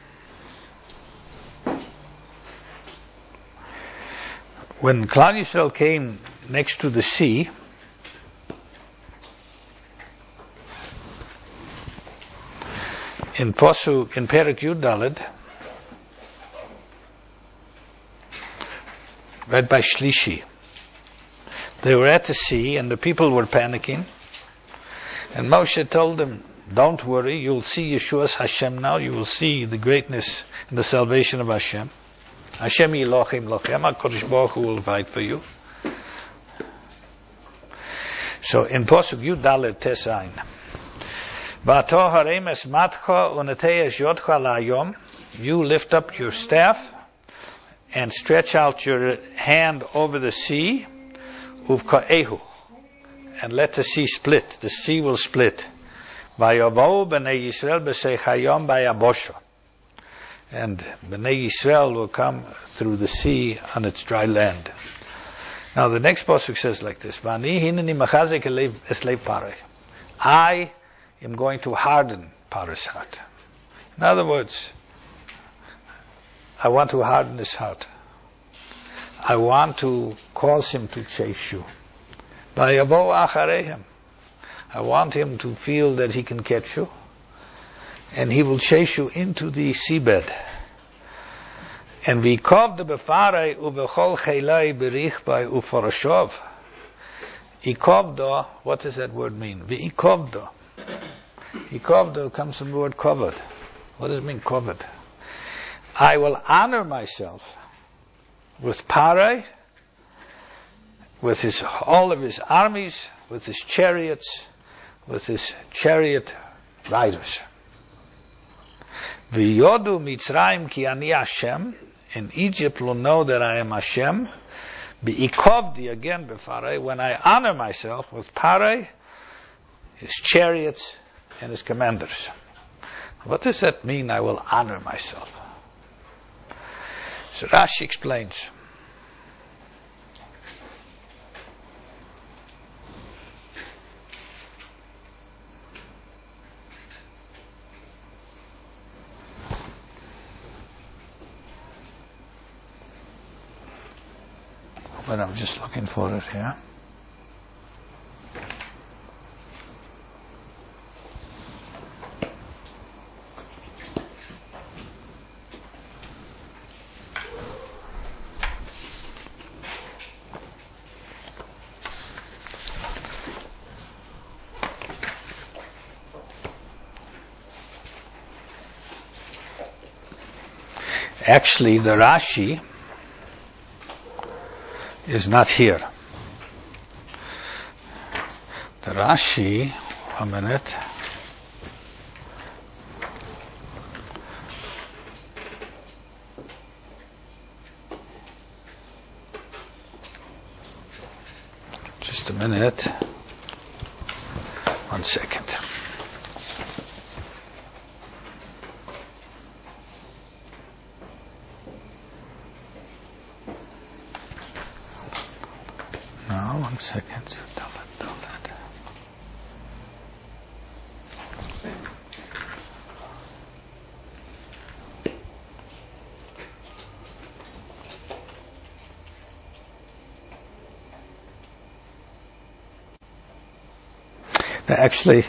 S2: when Klal Yisrael came next to the sea, in Perek Yud Daled, read by Shlishi, they were at the sea and the people were panicking, and Moshe told them, don't worry, you'll see Yeshua's Hashem now, you will see the greatness and the salvation of Hashem. Hashem Elohim Lochem, HaKadosh Baruch Hu will fight for you. So in Pasuk Yud Dalet Tes Ayin, V'ato haremes matcha uneteyesh yodcha la'ayom, you lift up your staff and stretch out your hand over the sea, uvka'ehu, and let the sea split. The sea will split. Vayavou b'nei Yisrael b'seichayom bayabosho, and b'nei Yisrael will come through the sea on its dry land. Now the next pasuk says like this: V'ani hineni machazek eslev parei. I am going to harden Paro's heart. In other words, I want to harden his heart. I want to cause him to chase you. Vayavou achareihem. I want him to feel that he can catch you, and he will chase you into the seabed. And v'ikavda b'farei u'b'chol cheilai b'richbai u'farashov. Ikavda, what does that word mean? V'ikavda. Ikavda comes from the word covered. What does it mean, covered? I will honor myself with Parei, with all of his armies, with his chariots, with his chariot riders. V'yodu Mitzrayim ki ani Hashem, and Egypt will know that I am Hashem. V'ikavdi, again b'farei, when I honor myself with Parei, his chariots, and his commanders. What does that mean, I will honor myself? So Rashi explains. But I'm just looking for it here. Actually, the Rashi is not here. The Rashi, a minute. Just a minute. 1 second. No, 1 second. Don't let. Actually,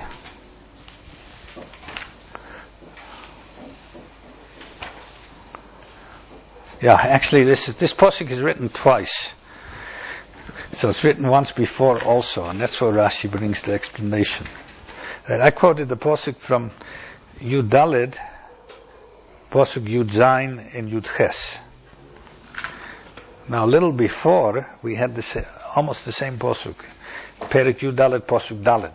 S2: this posuk is written twice. So it's written once before also, and that's where Rashi brings the explanation. And I quoted the posuk from Yud Daled, posuk Yud Zayin, and Yud Ches. Now, a little before, we had almost the same posuk. Perek Yud Daled, posuk Daled.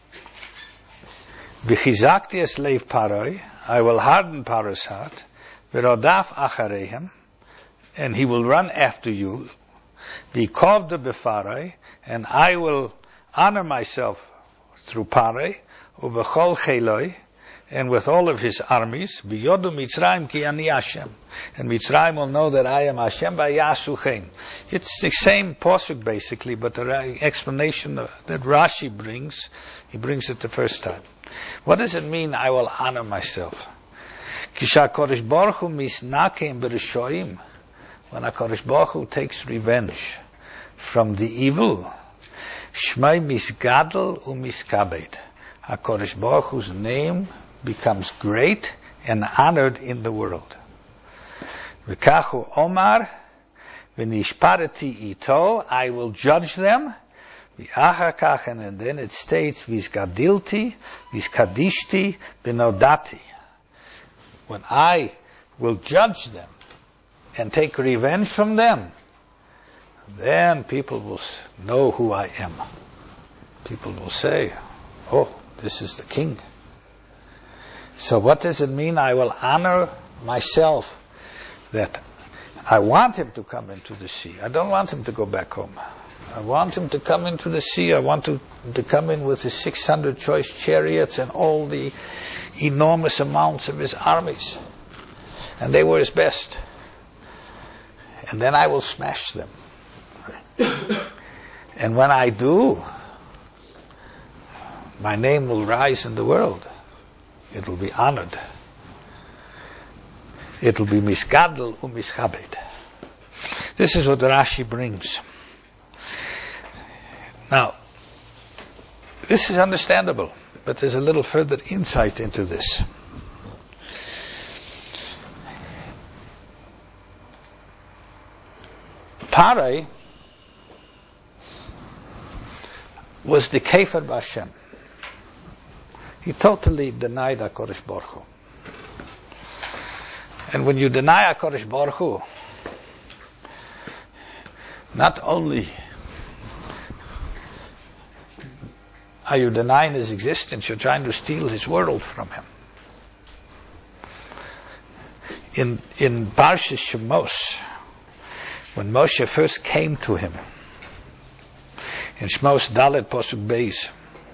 S2: V'chizakti es leiv Paroi, I will harden Paro's heart, v'rodaf achareihem, and he will run after you. V'kovda b'Paroi, and I will honor myself through Paroi, u'b'chol cheloi, and with all of his armies, v'yodu Mitzrayim ki ani Hashem, and Mitzrayim will know that I am Hashem v'yasu chen. It's the same posuk basically, but the explanation that Rashi brings, he brings it the first time. What does it mean, I will honor myself? Kisha HaKadosh Baruch Hu misnakeim b'rishoim, when HaKadosh Baruch Hu takes revenge from the evil, Shmei misgadol u'miskabed, HaKadosh Baruch Hu's name becomes great and honored in the world. V'kachu omar v'nishpareti ito, I will judge them. V'achakach, and then it states v'izgadilti v'izkadishti v'nodati. When I will judge them and take revenge from them, then people will know who I am. People will say, oh, this is the king. So what does it mean, I will honor myself? That I want him to come into the sea. I don't want him to go back home. I want him to come into the sea. I want him to come in with his 600 choice chariots and all the enormous amounts of his armies. And they were his best. And then I will smash them. And when I do, my name will rise in the world. It will be honored. It will be misgadol u'mischabed. This is what Rashi brings. Now, this is understandable, but there's a little further insight into this. Paroi was the Kefer B'Hashem. He totally denied HaKadosh Baruch Hu. And when you deny HaKadosh Baruch Hu, not only are you denying his existence, you're trying to steal his world from him. In Parshas Shemos, when Moshe first came to him, in Shemos Dalet Posuk Beis,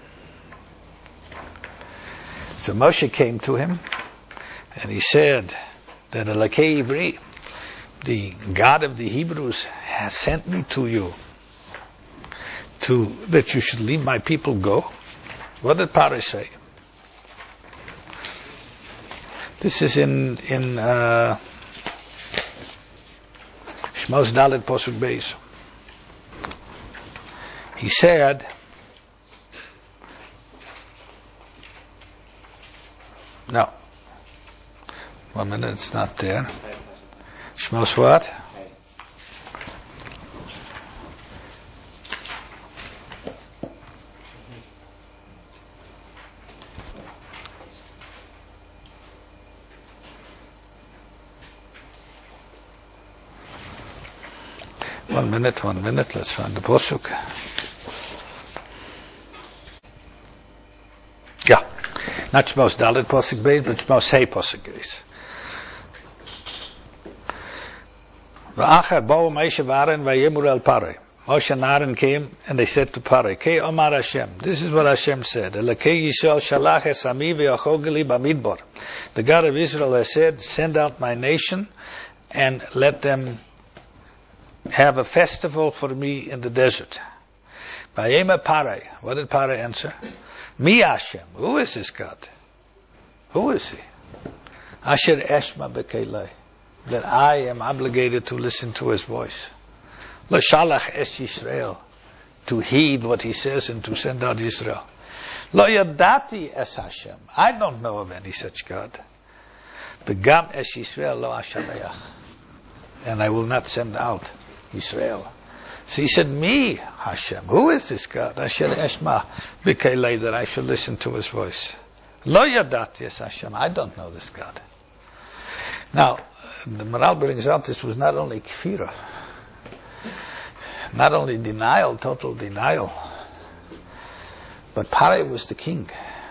S2: so Moshe came to him, and he said that Elokei Ivri, the God of the Hebrews, has sent me to you, that you should leave my people go. What did Paroi say? This is in Shemos Dalet Posuk Beis. He said, no. 1 minute, it's not there. Shemos what? One minute, let's find the posuk. Yeah, not Shemos Dalet Posuk Beis, but Shemos Hey Posuk Beis. V'achar bo'u Moshe v'Aaron v'yemur el Paroi. Moshe and Aaron came and they said to Paroi, Kei Omar Hashem. This is what Hashem said. Elokei Yisrael shalach es ami v'yachogli b'midbar. The God of Israel has said, send out my nation and let them have a festival for me in the desert. Vayema Paroi. What did Paroi answer? Mi Hashem. Who is this God? Who is he? Asher eshma b'keilai. That I am obligated to listen to his voice. L'shalach es Yisrael. To heed what he says and to send out Israel. Lo yadati es Hashem. I don't know of any such God. Begam es Yisrael lo ashabeach. And I will not send out Israel. So he said, me, Hashem. Who is this God? Asher eshma b'kelei, that I should listen to his voice. Lo yadati es Hashem. I don't know this God. Now, the Maral brings out this was not only kfira, not only denial, total denial, but Parai was the king.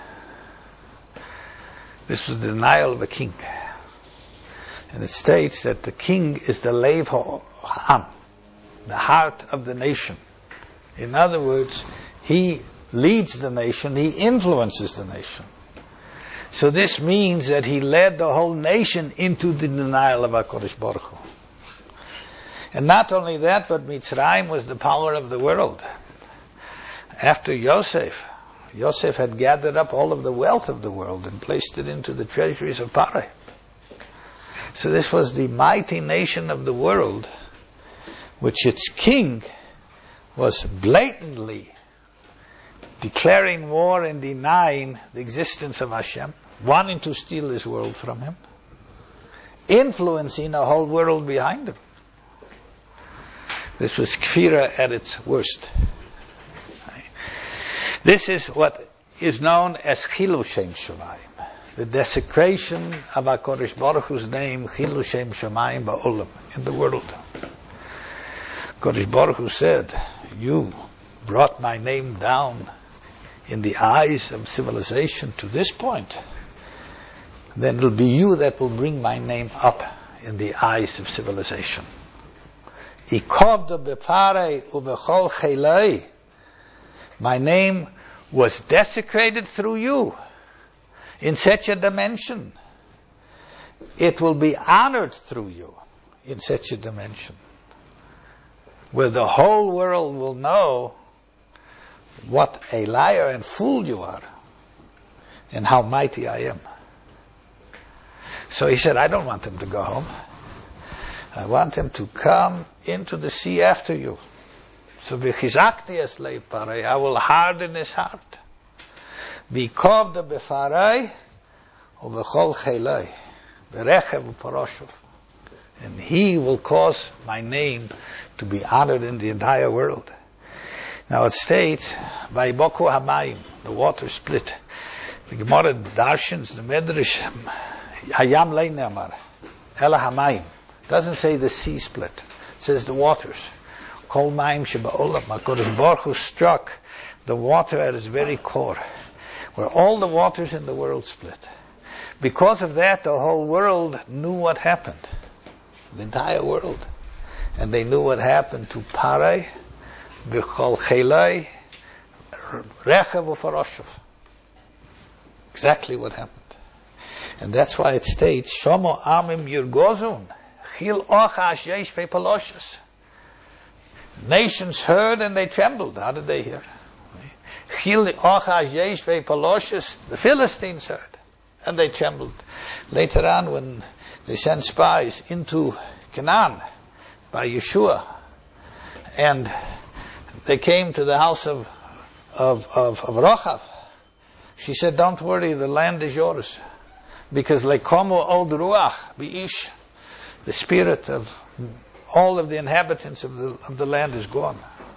S2: This was the denial of a king. And it states that the king is the Lev ha'am, the heart of the nation. In other words, he leads the nation, he influences the nation. So this means that he led the whole nation into the denial of HaKadosh Baruch Hu. And not only that, but Mitzrayim was the power of the world. After Yosef had gathered up all of the wealth of the world and placed it into the treasuries of Parai. So this was the mighty nation of the world, which its king was blatantly declaring war and denying the existence of Hashem, wanting to steal this world from him, influencing the whole world behind him. This was kfira at its worst. This is what is known as Chilul Shem Shamayim, the desecration of HaKadosh Baruch Hu's name, Chilul Shem Shamayim ba'olam, in the world. HaKadosh Baruch Hu said, you brought my name down in the eyes of civilization to this point, then it will be you that will bring my name up in the eyes of civilization. My name was desecrated through you in such a dimension. It will be honored through you in such a dimension, where the whole world will know what a liar and fool you are, and how mighty I am. So he said, I don't want him to go home. I want him to come into the sea after you. So v'chizakti es leiv Parai, I will harden his heart. V'kovda b'Parai u'v'chol chelei v'rechev u'paroshuv, and he will cause my name to be honored in the entire world. Now it states, Vayboku hamayim, the water split. The Gemara darshans, the Medrash, Hayam lei ne'amar, Ela hamayim. Doesn't say the sea split. It says the waters. Kol mayim sheba'olam. HaKadosh Baruch Hu struck the water at its very core, where all the waters in the world split. Because of that, the whole world knew what happened. The entire world. And they knew what happened to Parai, B'chol Chelei, Rechev u'Faroshev. Exactly what happened. And that's why it states, Shomo Amim Yirgozun, Chil Ochash Yesh Ve'Paloshes. Nations heard and they trembled. How did they hear? Chil Ochash Yesh Ve'Paloshes, the Philistines heard and they trembled. Later on, when they sent spies into Canaan by Yeshua, and they came to the house of Rochav, she said, don't worry, the land is yours, because lekomo od ruach bi'ish, the spirit of all of the inhabitants of the land is gone.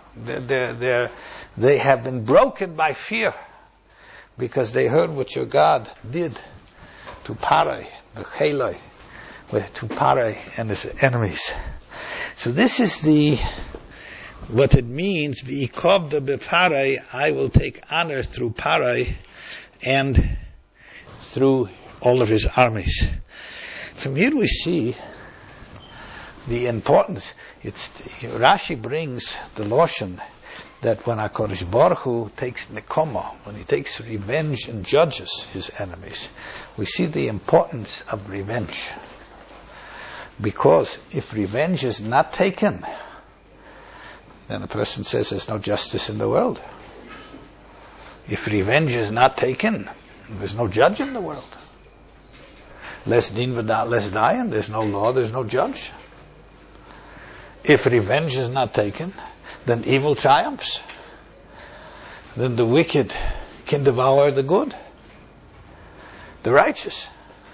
S2: They have been broken by fear, because they heard what your God did to Parai, the Cheloi, to Parai and his enemies. So this is what it means, V'ikobda b'Parai, I will take honor through Parai and through all of his armies. From here we see the importance. Rashi brings the lotion that when HaKadosh Baruch Hu takes nekoma, when he takes revenge and judges his enemies, we see the importance of revenge. Because if revenge is not taken, then a person says there's no justice in the world. If revenge is not taken, there's no judge in the world. Less din v'da, less dayan, there's no law, there's no judge. If revenge is not taken, then evil triumphs. Then the wicked can devour the good, the righteous.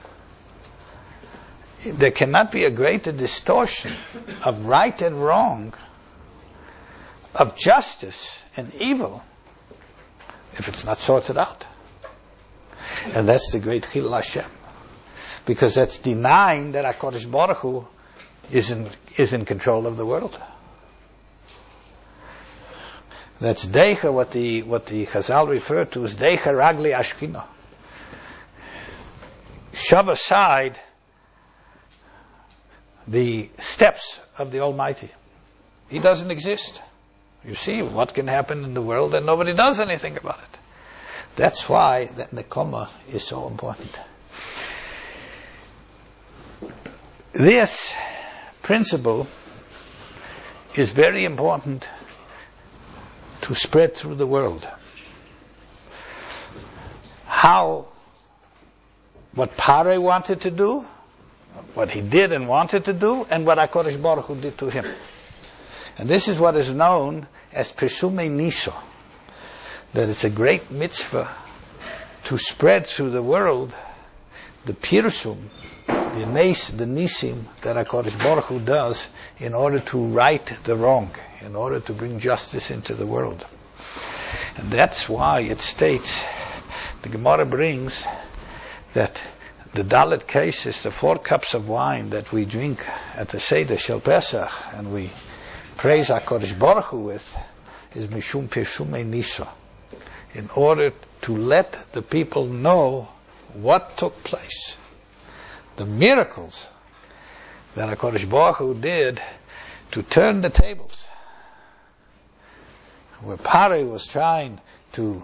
S2: There cannot be a greater distortion of right and wrong, of justice and evil, if it's not sorted out. And that's the great Chilul Hashem. Because that's denying that HaKadosh Baruch Hu is in control of the world. That's Deicha, what the Chazal refer to as Deicha Ragli Ashkina. Shove aside the steps of the Almighty. He doesn't exist. You see what can happen in the world and nobody does anything about it. That's why that Nekoma is so important. This principle is very important to spread through the world. What Pare wanted to do, what he did and wanted to do, and what HaKadosh Baruch Hu did to him. And this is what is known as Pesumei Niso, that it's a great mitzvah to spread through the world the Pirsum, the Nisim that HaKadosh Baruch Hu does in order to right the wrong, in order to bring justice into the world. And that's why it states, the Gemara brings, that the Dalet cases, the 4 cups of wine that we drink at the Seder Shel Pesach, and we praise HaKadosh Baruch Hu with, is Mishum Pirshumei Niso, in order to let the people know what took place. The miracles that HaKadosh Baruch Hu did to turn the tables. Where Pare was trying to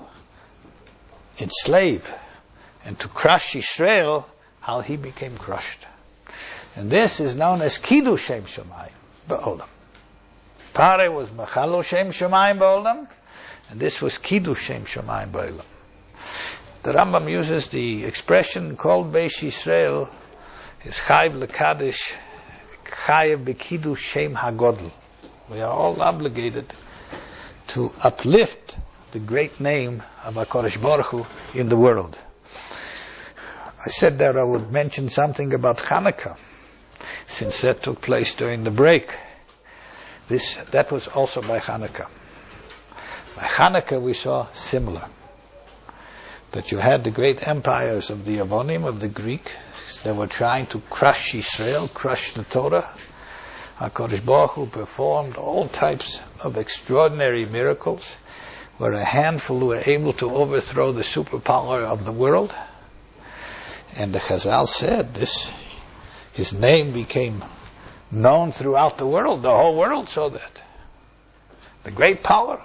S2: enslave and to crush Israel, how he became crushed. And this is known as Kiddush Shem Shamayim Ba'olam. Pare was Mechalo Shem Shamayim Ba'olam, and this was Kiddush Shem Shamayim Ba'olam. The Rambam uses the expression called Beish Yisrael is Chayiv L'Kadosh, Chayiv B'Kiddush Shem HaGodl. We are all obligated to uplift the great name of HaKadosh Baruch Hu in the world. I said that I would mention something about Hanukkah, since that took place during the break. That was also by Hanukkah. By Hanukkah we saw similar. That you had the great empires of the Avonim, of the Greeks, that were trying to crush Israel, crush the Torah. HaKadosh Baruch Hu performed all types of extraordinary miracles, where a handful were able to overthrow the superpower of the world. And the Chazal said his name became known throughout the world. The whole world saw that. The great power.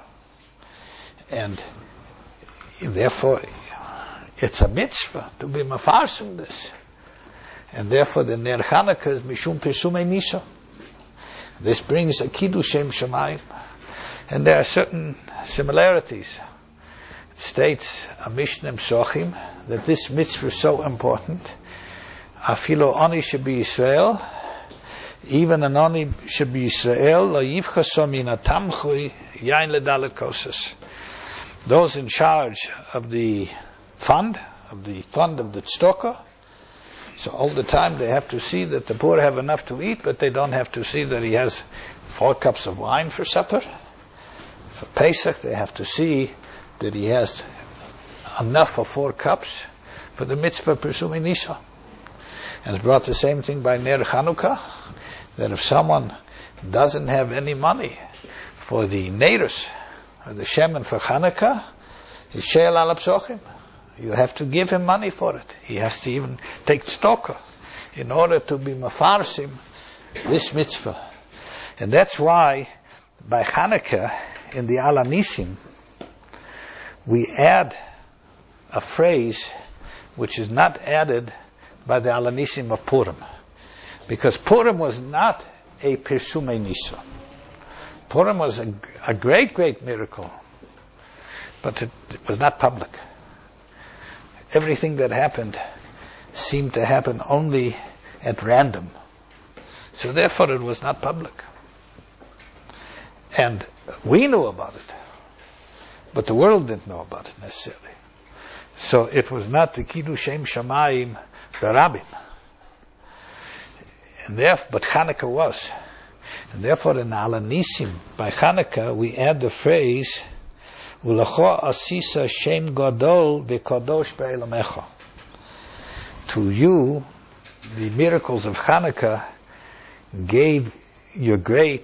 S2: And therefore, it's a mitzvah to be mafarsim this. And therefore the Ner Chanukah is Mishum Pesumei Niso. This brings a Kiddush Shem Shamayim. And there are certain similarities. It states a Mishnah Sochim that this mitzvah is so important. Afilo Oni should be Israel, even an Oni should be Israel, lo yivchaso min atamchui yain ledale kosas. Those in charge of the fund of the tzedakah, so all the time they have to see that the poor have enough to eat, but they don't have to see that he has 4 cups of wine for supper. For Pesach, they have to see that he has enough for 4 cups for the mitzvah Pesumei Niso. And it's brought the same thing by Ner Chanukah, that if someone doesn't have any money for the Neirus, or the Shemen for Chanukah, is She'el al Psochim. You have to give him money for it. He has to even take tzedakah in order to be mafarsim this mitzvah. And that's why by Chanukah, in the Al Nisim, we add a phrase which is not added by the Al Nisim of Purim. Because Purim was not a Pirsumei Niso. Purim was a great, great miracle. But it was not public. Everything that happened seemed to happen only at random. So therefore it was not public. And we knew about it. But the world didn't know about it necessarily. So it was not the Kiddush Shem Shamayim Barabim. And therefore, but Hanukkah was. And therefore in Al Nisim, by Hanukkah, we add the phrase, Ulecho asisa Shem Gadol v'kadosh be'elamecha. To you, the miracles of Hanukkah gave your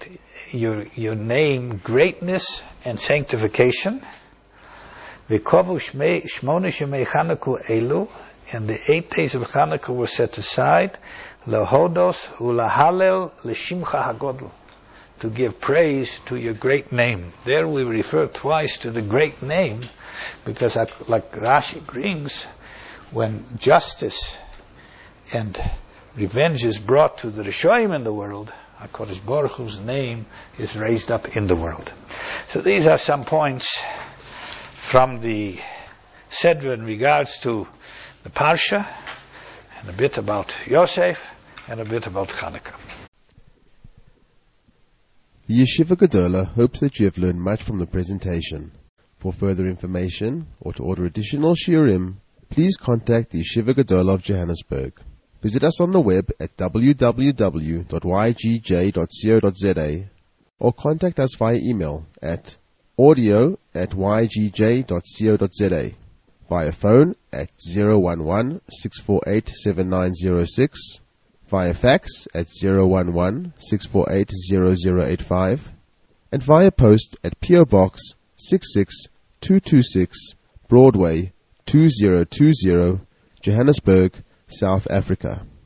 S2: name greatness and sanctification. V'kovu shmona shemei Chanukah elu, and the 8 days of Hanukkah were set aside, lehodos ulahalel l'shimcha hagodl, to give praise to your great name. There we refer twice to the great name, because like Rashi brings, when justice and revenge is brought to the Rishoyim in the world, HaKadosh Baruch Hu's name is raised up in the world. So these are some points from the Sedra in regards to the Parsha, and a bit about Yosef, and a bit about Chanukah.
S1: The Yeshiva Gedola hopes that you have learned much from the presentation. For further information, or to order additional shiurim, please contact the Yeshiva Gedola of Johannesburg. Visit us on the web at www.ygj.co.za, or contact us via email at audio@ygj.co.za, via phone at 011-648-7906, via fax at 011-648-0085, and via post at PO Box 66226, Broadway 2020, Johannesburg, South Africa.